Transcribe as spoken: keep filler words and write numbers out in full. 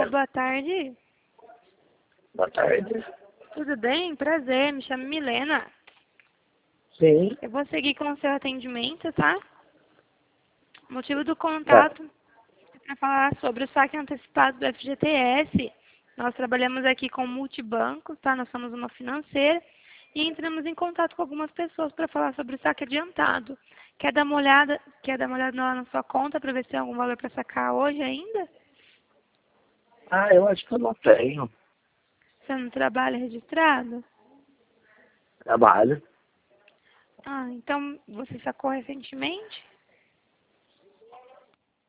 Oi, boa tarde. Boa tarde. Tudo bem? Prazer, me chamo Milena. Sim. Eu vou seguir com o seu atendimento, tá? O motivo do Tá. contato é para falar sobre o saque antecipado do F G T S. Nós trabalhamos aqui com multibancos, tá? Nós somos uma financeira e entramos em contato com algumas pessoas para falar sobre o saque adiantado. Quer dar uma olhada, quer dar uma olhada lá na sua conta para ver se tem algum valor para sacar hoje ainda? Ah, eu acho que eu não tenho Você não trabalha registrado? trabalho. Ah, então você sacou recentemente?